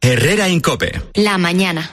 Herrera Incope. La mañana.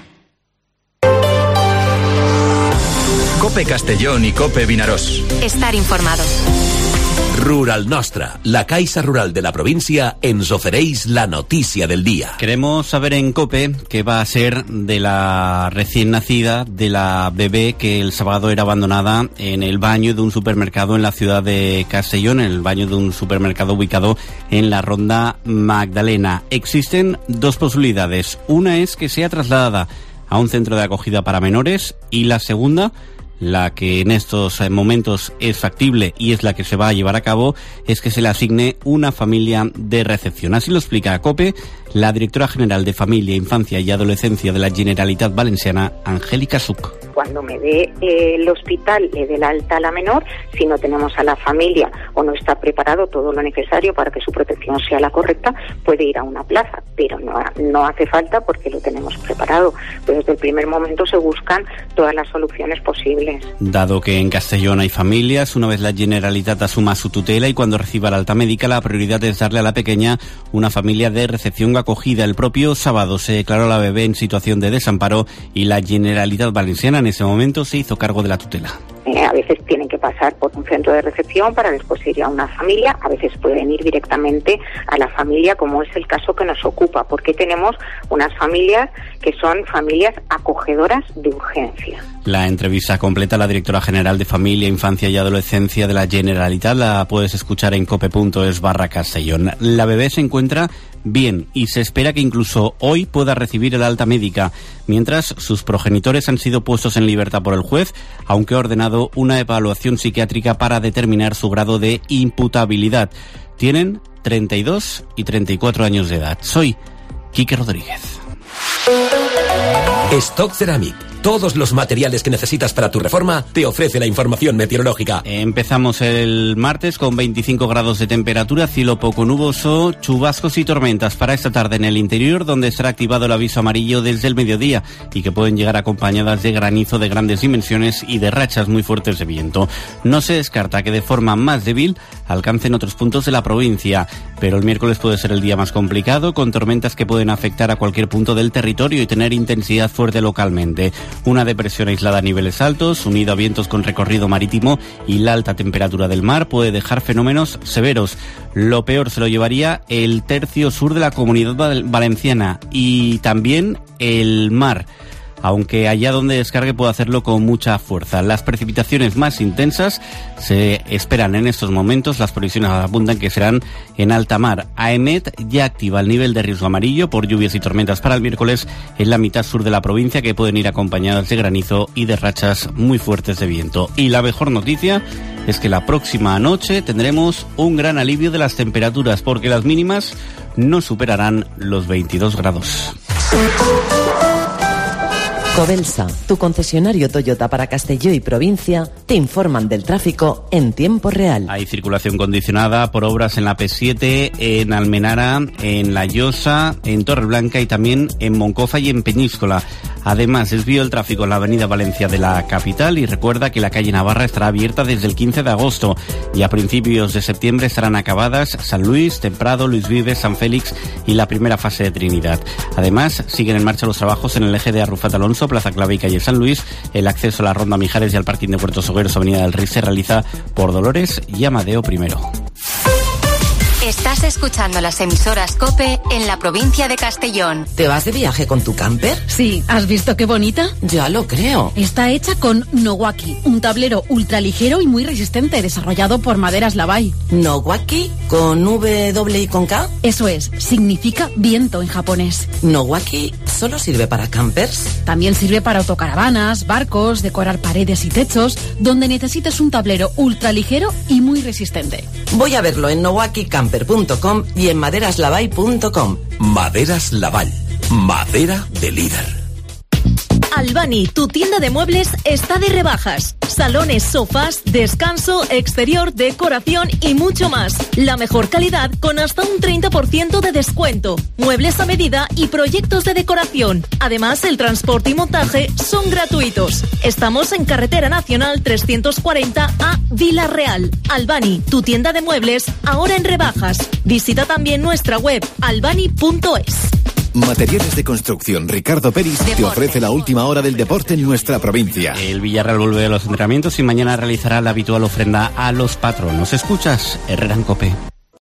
Cope Castellón y Cope Vinaròs. Estar informado. Rural Nostra, la Caixa Rural de la provincia, ens ofereix la noticia del día. Queremos saber en COPE qué va a ser de la recién nacida, de la bebé que el sábado era abandonada en el baño de un supermercado en la ciudad de Castellón, en el baño de un supermercado ubicado en la Ronda Magdalena. Existen dos posibilidades. Una es que sea trasladada a un centro de acogida para menores y la segunda, la que en estos momentos es factible y es la que se va a llevar a cabo, es que se le asigne una familia de recepción. Así lo explica a COPE la directora general de Familia, Infancia y Adolescencia de la Generalitat Valenciana, Angélica Suc. Cuando me dé el hospital le dé el alta a la menor, si no tenemos a la familia o no está preparado todo lo necesario para que su protección sea la correcta, puede ir a una plaza, pero no hace falta porque lo tenemos preparado. Pero desde el primer momento se buscan todas las soluciones posibles. Dado que en Castellón hay familias, una vez la Generalitat asuma su tutela y cuando reciba la alta médica, la prioridad es darle a la pequeña una familia de recepción o acogida. El propio sábado se declaró a la bebé en situación de desamparo y la Generalitat Valenciana en ese momento se hizo cargo de la tutela. A veces tienen que pasar por un centro de recepción para después ir a una familia, a veces pueden ir directamente a la familia, como es el caso que nos ocupa, porque tenemos unas familias que son familias acogedoras de urgencia. La entrevista completa, la directora general de Familia, Infancia y Adolescencia de la Generalitat, la puedes escuchar en cope.es/Castellón. La bebé se encuentra bien y se espera que incluso hoy pueda recibir el alta médica, mientras sus progenitores han sido puestos en libertad por el juez, aunque ha ordenado una evaluación psiquiátrica para determinar su grado de imputabilidad. Tienen 32 y 34 años de edad. Soy Quique Rodríguez. Stock Ceramic. Todos los materiales que necesitas para tu reforma te ofrece la información meteorológica. Empezamos el martes con 25 grados de temperatura, cielo poco nuboso, chubascos y tormentas para esta tarde en el interior, donde estará activado el aviso amarillo desde el mediodía y que pueden llegar acompañadas de granizo de grandes dimensiones y de rachas muy fuertes de viento. No se descarta que de forma más débil alcancen otros puntos de la provincia, pero el miércoles puede ser el día más complicado, con tormentas que pueden afectar a cualquier punto del territorio y tener intensidad fuerte localmente. Una depresión aislada a niveles altos, unida a vientos con recorrido marítimo y la alta temperatura del mar, puede dejar fenómenos severos. Lo peor se lo llevaría el tercio sur de la Comunidad Valenciana y también el mar, aunque allá donde descargue puede hacerlo con mucha fuerza. Las precipitaciones más intensas se esperan en estos momentos, las previsiones apuntan que serán en alta mar. AEMET ya activa el nivel de riesgo amarillo por lluvias y tormentas para el miércoles en la mitad sur de la provincia, que pueden ir acompañadas de granizo y de rachas muy fuertes de viento. Y la mejor noticia es que la próxima noche tendremos un gran alivio de las temperaturas, porque las mínimas no superarán los 22 grados. Covelsa, tu concesionario Toyota para Castelló y provincia, te informan del tráfico en tiempo real. Hay circulación condicionada por obras en la P7, en Almenara, en La Llosa, en Torreblanca y también en Moncofa y en Peñíscola. Además, desvío el tráfico en la avenida Valencia de la capital y recuerda que la calle Navarra estará abierta desde el 15 de agosto y a principios de septiembre estarán acabadas San Luis, Temprado, Luis Vives, San Félix y la primera fase de Trinidad. Además, siguen en marcha los trabajos en el eje de Arrufat Alonso, Plaza Clave y calle San Luis. El acceso a la Ronda Mijares y al parking de Puerto Sogueros, avenida del Rey, se realiza por Dolores y Amadeo I. Estás escuchando las emisoras COPE en la provincia de Castellón. ¿Te vas de viaje con tu camper? Sí, ¿has visto qué bonita? Ya lo creo. Está hecha con Nowaki, un tablero ultraligero y muy resistente, desarrollado por Maderas Lavai. ¿Nowaki? ¿Con W y con K? Eso es, significa viento en japonés. ¿Nowaki solo sirve para campers? También sirve para autocaravanas, barcos, decorar paredes y techos, donde necesites un tablero ultraligero y muy resistente. Voy a verlo en nowakicamper.com y en maderaslavai.com. Maderas Laval. Madera de líder. Albani, tu tienda de muebles, está de rebajas. Salones, sofás, descanso, exterior, decoración y mucho más. La mejor calidad con hasta un 30% de descuento. Muebles a medida y proyectos de decoración. Además, el transporte y montaje son gratuitos. Estamos en Carretera Nacional 340 a Vila Real. Albani, tu tienda de muebles, ahora en rebajas. Visita también nuestra web albani.es. Materiales de Construcción Ricardo Peris te ofrece la última hora del deporte en nuestra provincia. El Villarreal vuelve a los entrenamientos y mañana realizará la habitual ofrenda a los patronos. ¿Escuchas? Herrera en COPE.